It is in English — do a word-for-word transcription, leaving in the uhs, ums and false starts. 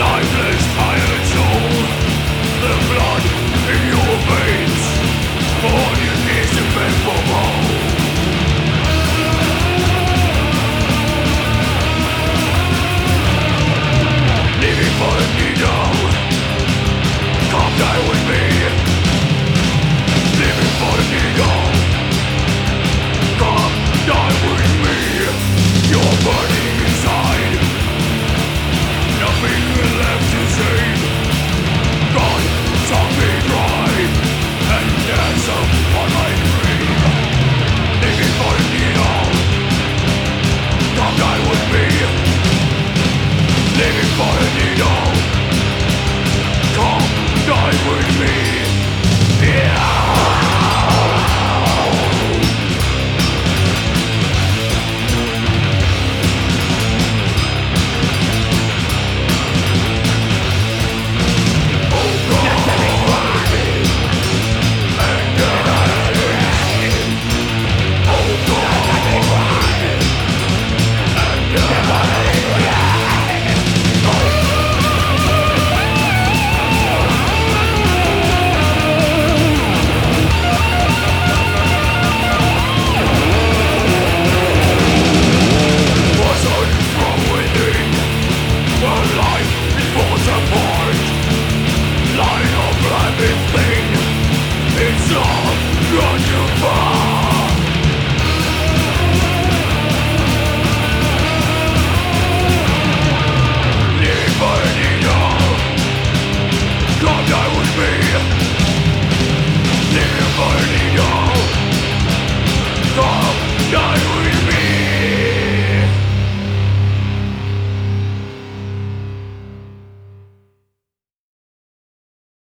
Lifeless tired soul, the blood in your veins, on your knees to beg for more. Leaving for the needle, come die with me. Leaving for the needle, come die with me. You're burning inside, nothing left to say. God, suck me dry and dance upon my grave. Leaving for the needle, come die with me. Leaving for the needle, come die with me. Yeah. Die!